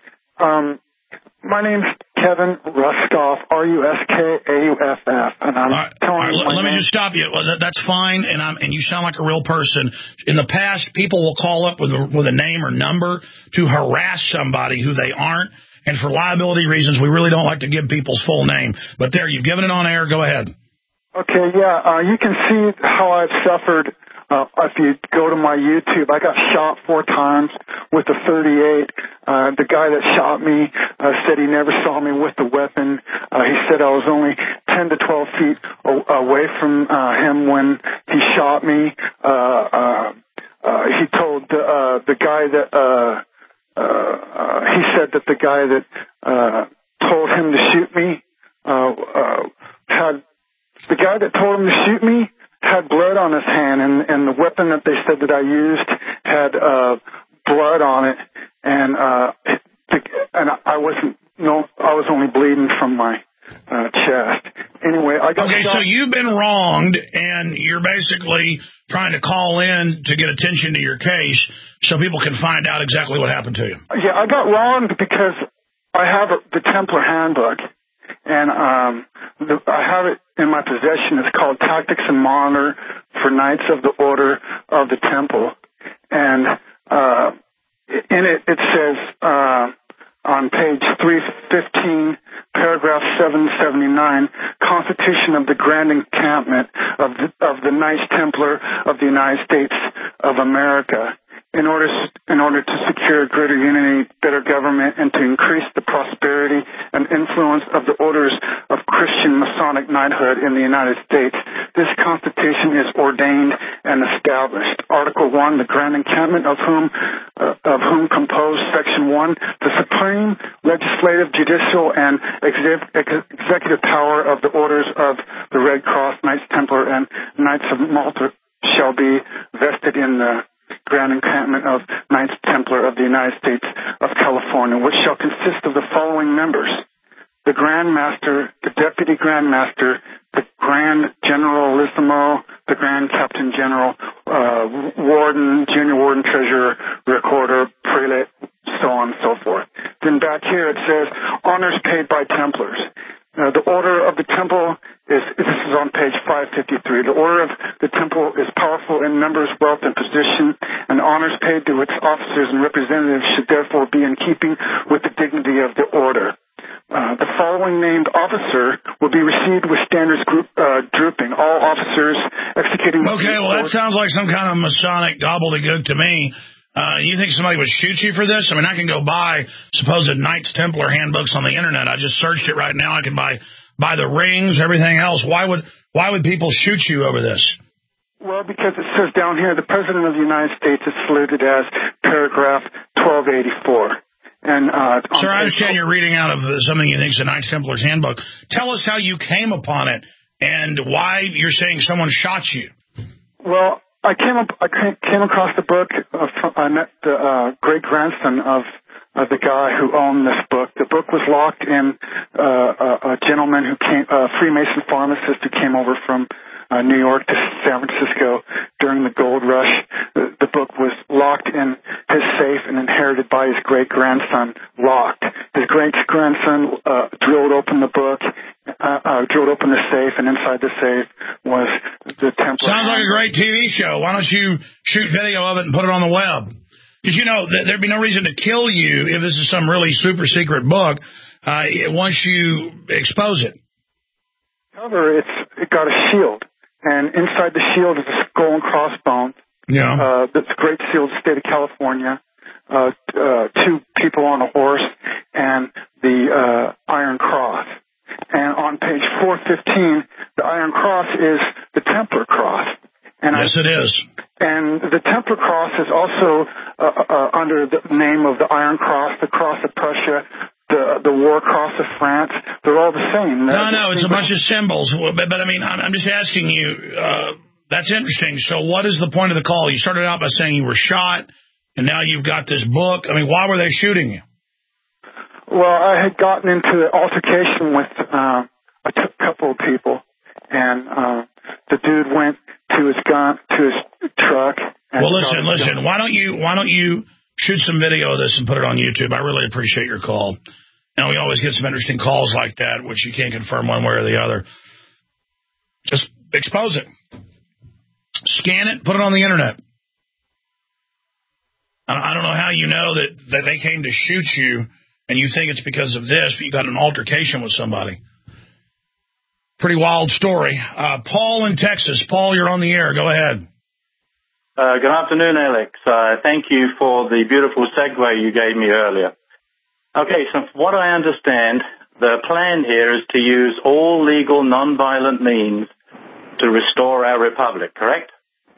Um, my name's Kevin Ruskoff, R U S K A U F F, and I'm all right, telling all right, you let, let me name. just stop you. Well, that, that's fine, and I'm and you sound like a real person. In the past, people will call up with a, with a name or number to harass somebody who they aren't, and for liability reasons, we really don't like to give people's full name. But there, you've given it on air. Go ahead. Okay, yeah, uh, you can see how I've suffered. Uh, if you go to my YouTube, I got shot four times with a thirty-eight. Uh, the guy that shot me uh, said he never saw me with the weapon. Uh, he said I was only ten to twelve feet away from uh, him when he shot me. Uh, uh, uh, he told the, uh, the guy that, uh, uh, uh, he said that the guy that uh, told him to shoot me uh, uh, had, the guy that told him to shoot me had blood on his hand, and, and the weapon that they said that I used had uh, blood on it, and uh, the, and I wasn't no, I was only bleeding from my uh, chest. Anyway, I got okay. shot. So you've been wronged, and you're basically trying to call in to get attention to your case, so people can find out exactly what happened to you. Yeah, I got wronged because I have a, the Templar Handbook. And um, the, I have it in my possession. It's called Tactics and Monitor for Knights of the Order of the Temple. And uh, in it, it says uh, on page three fifteen, paragraph seven seventy-nine, Constitution of the Grand Encampment of the, of the Knights Templar of the United States of America. In order, in order to secure greater unity, better government, and to increase the prosperity and influence of the orders of Christian Masonic knighthood in the United States, this Constitution is ordained and established. Article one, the Grand Encampment, of whom, uh, of whom compose Section one, the supreme legislative, judicial, and executive, executive power of the orders of the Red Cross, Knights Templar, and Knights of Malta shall be vested in the Grand Encampment of Knights Templar of the United States of California, which shall consist of the following members: the Grand Master, the Deputy Grand Master, the Grand Generalissimo, the Grand Captain General, uh, Warden, Junior Warden, Treasurer, Recorder, Prelate, so on and so forth. Then back here it says, honors paid by Templars. Uh, the order of the temple is, this is on page five fifty-three, the order of the temple is powerful in numbers, wealth, and position, and honors paid to its officers and representatives should therefore be in keeping with the dignity of the order. Uh, the following named officer will be received with standards group, uh, drooping. All officers executing... Okay, well, that sounds like some kind of Masonic gobbledygook to me. Uh, you think somebody would shoot you for this? I mean, I can go buy supposed Knights Templar handbooks on the internet. I just searched it right now. I can buy buy the rings, everything else. Why would why would people shoot you over this? Well, because it says down here, the President of the United States is saluted as paragraph twelve eighty-four. And uh, Sir, I understand you're reading out of something you think is a Knights Templar's handbook. Tell us how you came upon it and why you're saying someone shot you. Well, I came up. I came across the book. Of, I met the uh, great grandson of, of the guy who owned this book. The book was locked in uh, a, a gentleman who came, a Freemason pharmacist who came over from uh, New York to San Francisco during the gold rush. The, the book was locked in his safe and inherited by his great grandson, locked. His great grandson uh, drilled open the book. Uh, uh, drilled open the safe, and inside the safe was the Templar. Sounds like a great T V show. Why don't you shoot video of it and put it on the web? Because, you know, th- there'd be no reason to kill you if this is some really super secret book uh, once you expose it. Cover, it's it got a shield, and inside the shield is a skull and crossbones. Yeah. Uh, that's a great seal of the state of California. Uh, uh, two people on a horse, and the uh, Iron Cross. And on page four fifteen, the Iron Cross is the Templar Cross. And yes, I, it is. And the Templar Cross is also uh, uh, under the name of the Iron Cross, the Cross of Prussia, the the War Cross of France. They're all the same. No, no, it's a bunch of symbols. But, but I mean, I'm, I'm just asking you, uh, that's interesting. So what is the point of the call? You started out by saying you were shot, and now you've got this book. I mean, why were they shooting you? Well, I had gotten into an altercation with uh, a t- couple of people, and uh, the dude went to his gun, to his truck. And well, listen, listen. Gun. Why don't you why don't you shoot some video of this and put it on YouTube? I really appreciate your call. Now, we always get some interesting calls like that, which you can't confirm one way or the other. Just expose it. Scan it, put it on the internet. I don't know how you know that, that they came to shoot you and you think it's because of this, but you got an altercation with somebody. Pretty wild story. Uh, Paul in Texas. Paul, you're on the air. Go ahead. Uh, good afternoon, Alex. Uh, thank you for the beautiful segue you gave me earlier. Okay, so from what I understand, the plan here is to use all legal, non-violent means to restore our republic, correct?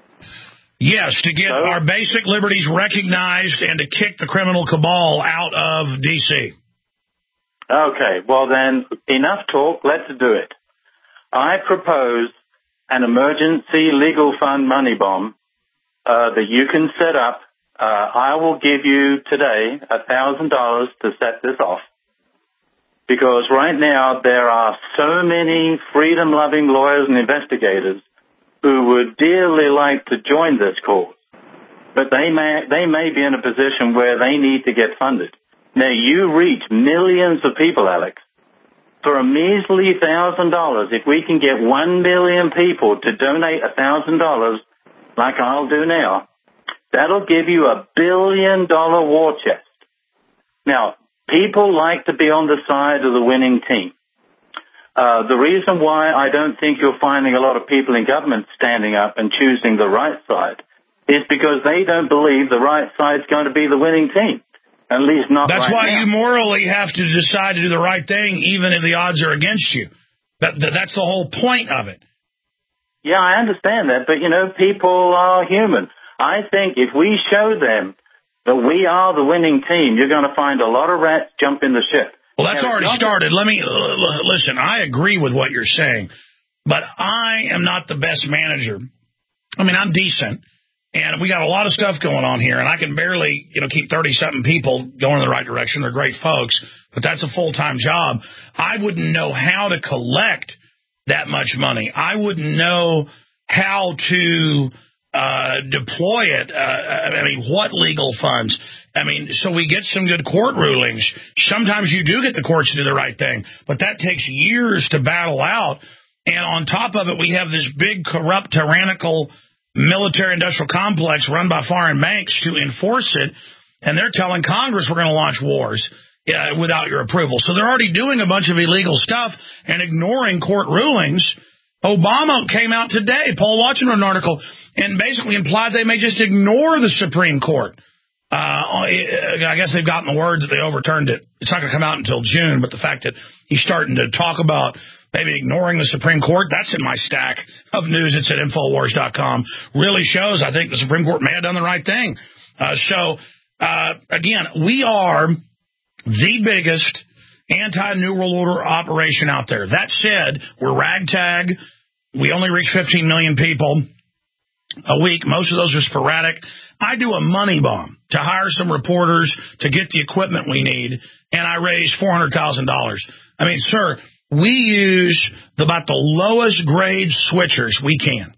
Yes, to get so, our basic liberties recognized and to kick the criminal cabal out of D C Okay, well then, enough talk, let's do it. I propose an emergency legal fund money bomb uh, that you can set up. Uh, I will give you today one thousand dollars to set this off. Because right now there are so many freedom-loving lawyers and investigators who would dearly like to join this cause, but they may they may be in a position where they need to get funded. Now, you reach millions of people, Alex. For a measly one thousand dollars, if we can get one million people to donate one thousand dollars, like I'll do now, that'll give you a billion-dollar war chest. Now, people like to be on the side of the winning team. Uh, the reason why I don't think you're finding a lot of people in government standing up and choosing the right side is because they don't believe the right side's going to be the winning team. At least not That's right why now. You morally have to decide to do the right thing, even if the odds are against you. That, that, that's the whole point of it. Yeah, I understand that, but, you know, people are human. I think if we show them that we are the winning team, you're going to find a lot of rats jump in the ship. Well, that's already started. Let me, uh, listen, I agree with what you're saying, but I am not the best manager. I mean, I'm decent, and we got a lot of stuff going on here, and I can barely, you know, keep thirty-something people going in the right direction. They're great folks, but that's a full-time job. I wouldn't know how to collect that much money. I wouldn't know how to uh, deploy it. Uh, I mean, what legal funds? I mean, so we get some good court rulings. Sometimes you do get the courts to do the right thing, but that takes years to battle out. And on top of it, we have this big, corrupt, tyrannical military-industrial complex run by foreign banks to enforce it, and they're telling Congress we're going to launch wars uh, without your approval. So they're already doing a bunch of illegal stuff and ignoring court rulings. Obama came out today, Paul Watson wrote an article, and basically implied they may just ignore the Supreme Court. Uh, I guess they've gotten the word that they overturned it. It's not going to come out until June, but the fact that he's starting to talk about maybe ignoring the Supreme Court, that's in my stack of news. It's at Infowars dot com. Really shows, I think, the Supreme Court may have done the right thing. Uh, so, uh, again, we are the biggest anti-New World Order operation out there. That said, we're ragtag. We only reach fifteen million people a week. Most of those are sporadic. I do a money bomb to hire some reporters to get the equipment we need, and I raise four hundred thousand dollars. I mean, sir, we use about the lowest grade switchers we can,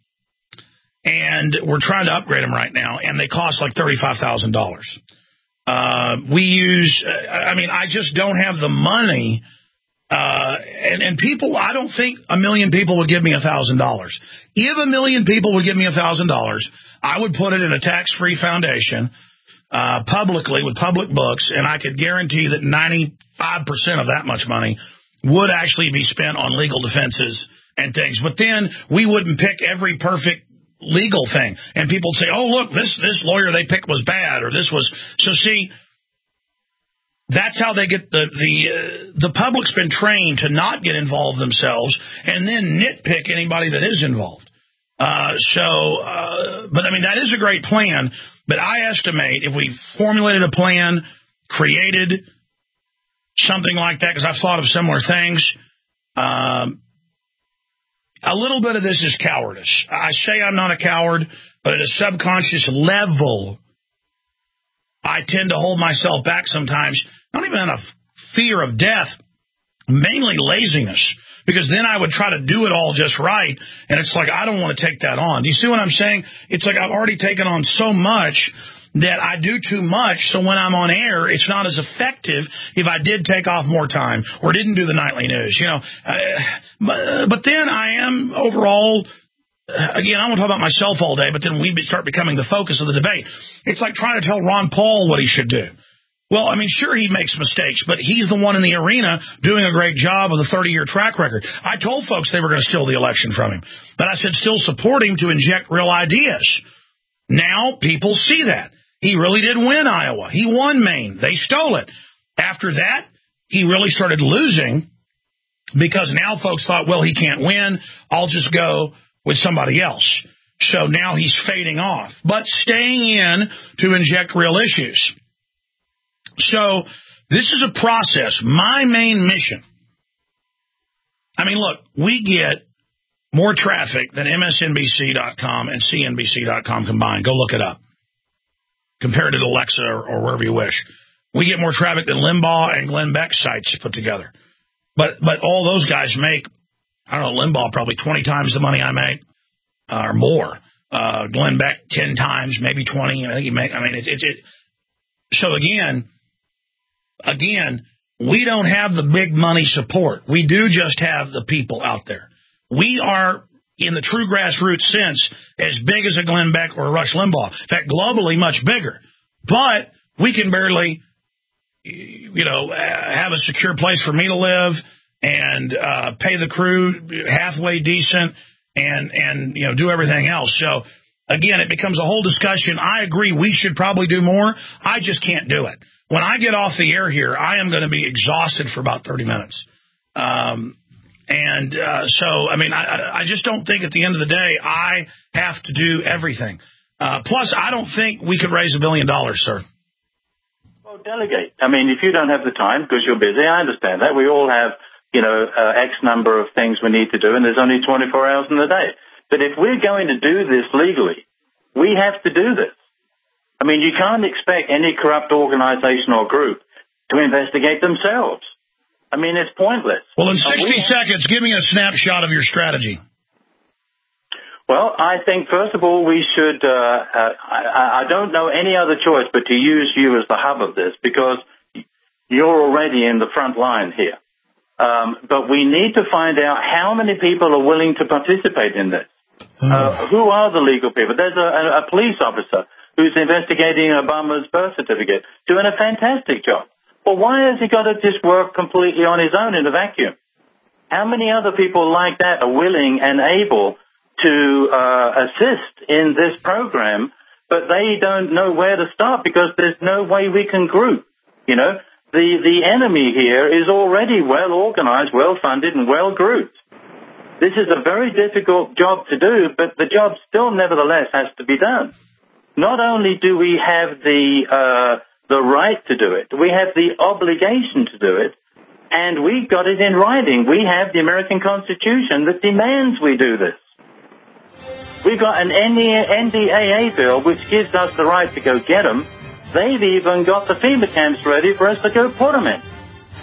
and we're trying to upgrade them right now, and they cost like thirty-five thousand dollars. Uh, we use, I mean, I just don't have the money, uh, and, and people, I don't think a million people would give me a thousand dollars. If a million people would give me a thousand dollars, I would put it in a tax-free foundation, uh, publicly with public books, and I could guarantee that ninety-five percent of that much money would actually be spent on legal defenses and things. But then we wouldn't pick every perfect legal thing. And people say, oh, look, this this lawyer they picked was bad, or this was... So, see, that's how they get the... The, uh, the public's been trained to not get involved themselves and then nitpick anybody that is involved. Uh, so, uh, but, I mean, that is a great plan. But I estimate if we formulated a plan, created something like that, because I've thought of similar things, um, a little bit of this is cowardice. I say I'm not a coward, but at a subconscious level, I tend to hold myself back sometimes, not even out of fear of death, mainly laziness, because then I would try to do it all just right, and it's like I don't want to take that on. Do you see what I'm saying? It's like I've already taken on so much that I do too much, so when I'm on air, it's not as effective if I did take off more time or didn't do the nightly news, you know. Uh, but, but then I am overall, again, I won't talk about myself all day, but then we start becoming the focus of the debate. It's like trying to tell Ron Paul what he should do. Well, I mean, sure, he makes mistakes, but he's the one in the arena doing a great job with a thirty-year track record. I told folks they were going to steal the election from him, but I said still support him to inject real ideas. Now people see that. He really did win Iowa. He won Maine. They stole it. After that, he really started losing because now folks thought, well, he can't win. I'll just go with somebody else. So now he's fading off, but staying in to inject real issues. So this is a process. My main mission. I mean, look, we get more traffic than M S N B C dot com and C N B C dot com combined. Go look it up. Compared to Alexa or, or wherever you wish. We get more traffic than Limbaugh and Glenn Beck's sites put together. But but all those guys make, I don't know, Limbaugh probably twenty times the money I make, uh, or more. Uh, Glenn Beck ten times, maybe twenty. I think he make. I mean, it's it, it. So again, again, we don't have the big money support. We do just have the people out there. We are, in the true grassroots sense, as big as a Glenn Beck or a Rush Limbaugh. In fact, globally, much bigger. But we can barely, you know, have a secure place for me to live and uh, pay the crew halfway decent and, and, you know, do everything else. So, again, it becomes a whole discussion. I agree we should probably do more. I just can't do it. When I get off the air here, I am going to be exhausted for about thirty minutes. Um And uh, so, I mean, I, I just don't think at the end of the day I have to do everything. Uh, plus, I don't think we could raise a billion dollars, sir. Well, delegate. I mean, if you don't have the time because you're busy, I understand that. We all have, you know, uh, X number of things we need to do, and there's only twenty-four hours in the day. But if we're going to do this legally, we have to do this. I mean, you can't expect any corrupt organization or group to investigate themselves. I mean, it's pointless. Well, in sixty seconds, give me a snapshot of your strategy. Well, I think, first of all, we should, uh, uh, I, I don't know any other choice but to use you as the hub of this, because you're already in the front line here. Um, but we need to find out how many people are willing to participate in this. Uh, who are the legal people? There's a, a police officer who's investigating Obama's birth certificate, doing a fantastic job. Well, why has he got to just work completely on his own in a vacuum? How many other people like that are willing and able to uh, assist in this program, but they don't know where to start because there's no way we can group? You know, the, the enemy here is already well organized, well funded, and well grouped. This is a very difficult job to do, but the job still nevertheless has to be done. Not only do we have the uh, the right to do it, we have the obligation to do it, and we've got it in writing. We have the American Constitution that demands we do this. We've got an N D A A bill which gives us the right to go get them. They've even got the FEMA camps ready for us to go put them in.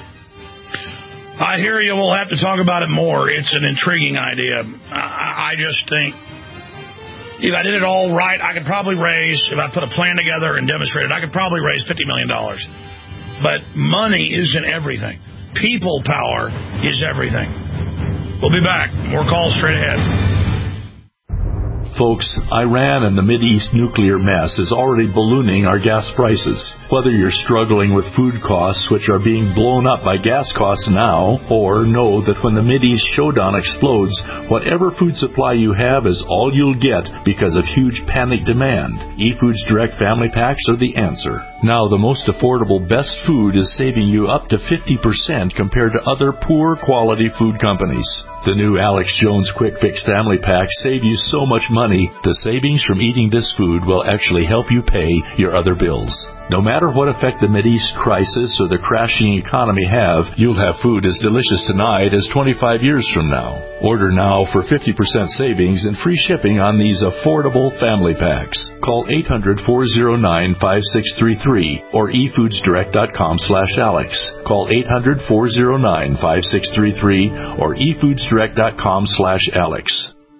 I hear you. We'll have to talk about it more. It's an intriguing idea. I, I just think if I did it all right, I could probably raise, if I put a plan together and demonstrate it, I could probably raise fifty million dollars. But money isn't everything. People power is everything. We'll be back. More calls straight ahead. Folks, Iran and the Mideast nuclear mess is already ballooning our gas prices. Whether you're struggling with food costs, which are being blown up by gas costs now, or know that when the Mideast showdown explodes, whatever food supply you have is all you'll get because of huge panic demand, eFoods Direct Family Packs are the answer. Now, the most affordable best food is saving you up to fifty percent compared to other poor quality food companies. The new Alex Jones Quick Fix Family Packs save you so much money, the savings from eating this food will actually help you pay your other bills. No matter what effect the Mideast crisis or the crashing economy have, you'll have food as delicious tonight as twenty-five years from now. Order now for fifty percent savings and free shipping on these affordable family packs. Call eight hundred, four oh nine, five six three three or e foods direct dot com slash Alex. Call eight hundred, four oh nine, five six three three or e foods direct dot com slash Alex.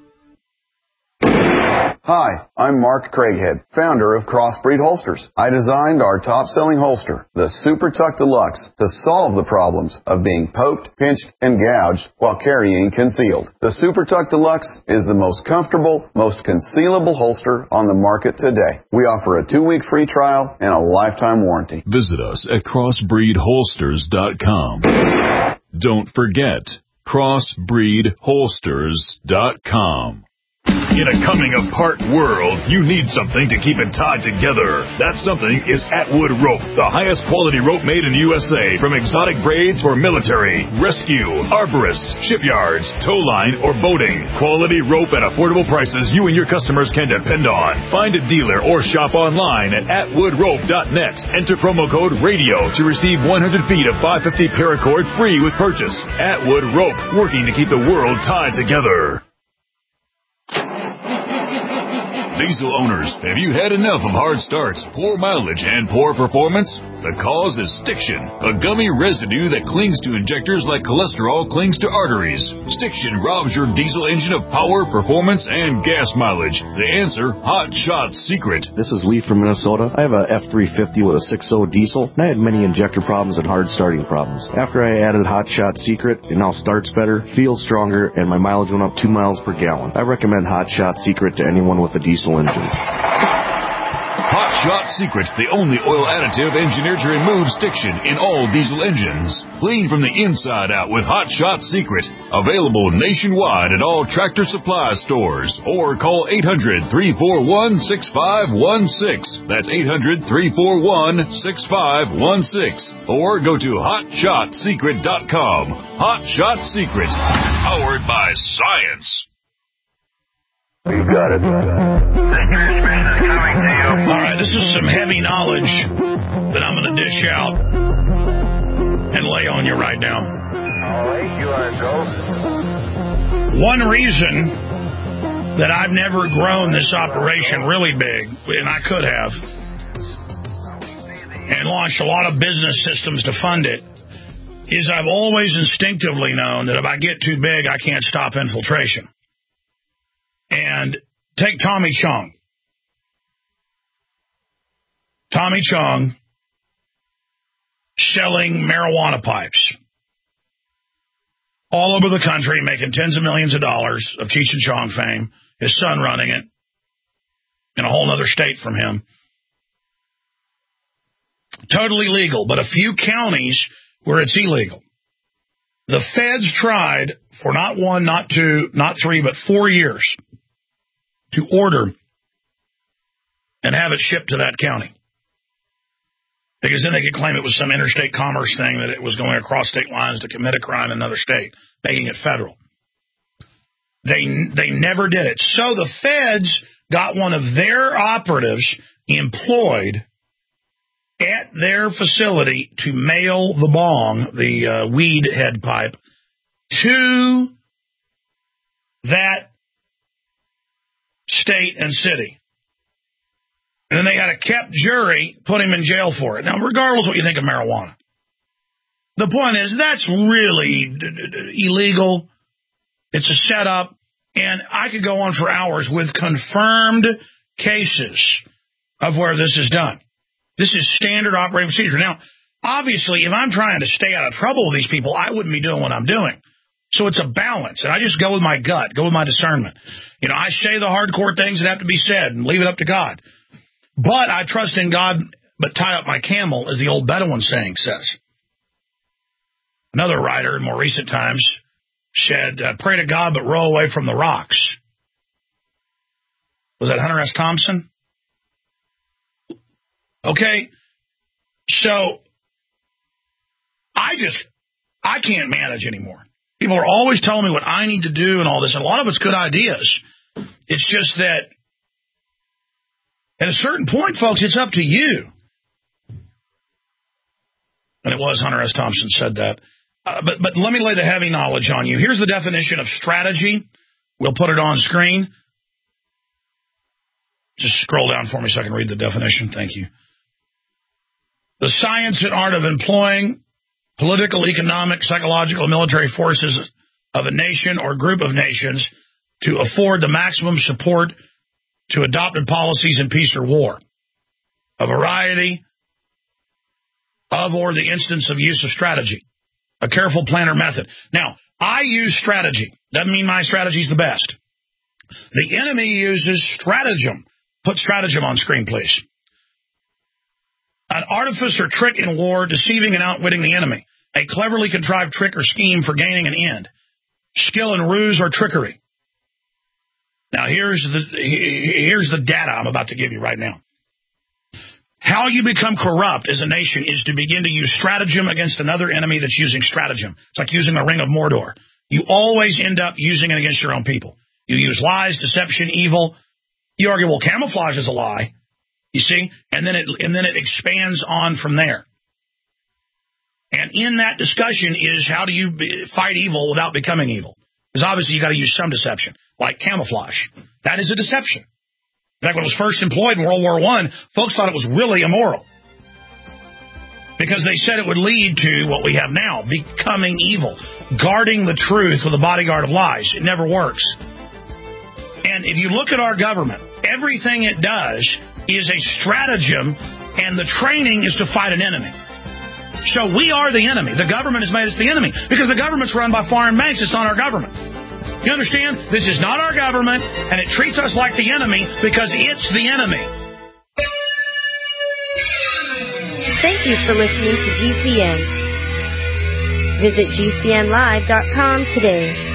Hi, I'm Mark Craighead, founder of Crossbreed Holsters. I designed our top-selling holster, the Super Tuck Deluxe, to solve the problems of being poked, pinched, and gouged while carrying concealed. The Super Tuck Deluxe is the most comfortable, most concealable holster on the market today. We offer a two-week free trial and a lifetime warranty. Visit us at crossbreed holsters dot com. Don't forget, crossbreed holsters dot com. In a coming-apart world, you need something to keep it tied together. That something is Atwood Rope, the highest quality rope made in the U S A, from exotic braids for military, rescue, arborists, shipyards, tow line, or boating. Quality rope at affordable prices you and your customers can depend on. Find a dealer or shop online at atwood rope dot net. Enter promo code RADIO to receive one hundred feet of five fifty paracord free with purchase. Atwood Rope, working to keep the world tied together. Diesel owners, have you had enough of hard starts, poor mileage, and poor performance? The cause is Stiction, a gummy residue that clings to injectors like cholesterol clings to arteries. Stiction robs your diesel engine of power, performance, and gas mileage. The answer, Hot Shot Secret. This is Lee from Minnesota. I have a F three fifty with a six point oh diesel, and I had many injector problems and hard starting problems. After I added Hot Shot Secret, it now starts better, feels stronger, and my mileage went up two miles per gallon. I recommend Hot Shot Secret to anyone with a diesel engine. Hot Shot Secret, the only oil additive engineered to remove stiction in all diesel engines. Clean from the inside out with Hot Shot Secret. Available nationwide at all Tractor Supply stores. Or call eight hundred, three four one, six five one six. That's eight hundred, three four one, six five one six. Or go to hot shot secret dot com. Hot Shot Secret. Powered by science. You got it. All right, this is some heavy knowledge that I'm going to dish out and lay on you right now. All right, you want to go? One reason that I've never grown this operation really big, and I could have, and launched a lot of business systems to fund it, is I've always instinctively known that if I get too big, I can't stop infiltration. And take Tommy Chong. Tommy Chong selling marijuana pipes all over the country, making tens of millions of dollars of Cheech and Chong fame. His son running it in a whole other state from him. Totally legal, but a few counties where it's illegal. The feds tried for not one, not two, not three, but four years to order and have it shipped to that county. Because then they could claim it was some interstate commerce thing, that it was going across state lines to commit a crime in another state, making it federal. They they never did it. So the feds got one of their operatives employed at their facility to mail the bong, the uh, weed head pipe, to that state and city. And then they had a kept jury put him in jail for it. Now, regardless of what you think of marijuana, the point is that's really d- d- illegal. It's a setup. And I could go on for hours with confirmed cases of where this is done. This is standard operating procedure. Now, obviously, if I'm trying to stay out of trouble with these people, I wouldn't be doing what I'm doing. So it's a balance. And I just go with my gut, go with my discernment. You know, I say the hardcore things that have to be said and leave it up to God. But I trust in God, but tie up my camel, as the old Bedouin saying says. Another writer in more recent times said, uh, pray to God, but row away from the rocks. Was that Hunter S. Thompson? Okay, so I just, I can't manage anymore. People are always telling me what I need to do and all this, and a lot of it's good ideas. It's just that at a certain point, folks, it's up to you. And it was Hunter S. Thompson said that. Uh, but, but let me lay the heavy knowledge on you. Here's the definition of strategy. We'll put it on screen. Just scroll down for me so I can read the definition. Thank you. The science and art of employing political, economic, psychological, and military forces of a nation or group of nations to afford the maximum support to adopted policies in peace or war. A variety of or the instance of use of strategy. A careful plan or method. Now, I use strategy. Doesn't mean my strategy is the best. The enemy uses stratagem. Put stratagem on screen, please. An artifice or trick in war, deceiving and outwitting the enemy. A cleverly contrived trick or scheme for gaining an end. Skill in ruse or trickery. Now, here's the here's the data I'm about to give you right now. How you become corrupt as a nation is to begin to use stratagem against another enemy that's using stratagem. It's like using the ring of Mordor. You always end up using it against your own people. You use lies, deception, evil. You argue, well, camouflage is a lie. You see? And then it and then it expands on from there. And in that discussion is how do you be, fight evil without becoming evil? Because obviously you got to use some deception, like camouflage. That is a deception. In fact, when it was first employed in World War One, folks thought it was really immoral. Because they said it would lead to what we have now, becoming evil, guarding the truth with a bodyguard of lies. It never works. And if you look at our government, everything it does is a stratagem, and the training is to fight an enemy. So we are the enemy. The government has made us the enemy because the government's run by foreign banks. It's not our government. You understand? This is not our government, and it treats us like the enemy because it's the enemy. Thank you for listening to G C N. Visit G C N live dot com today.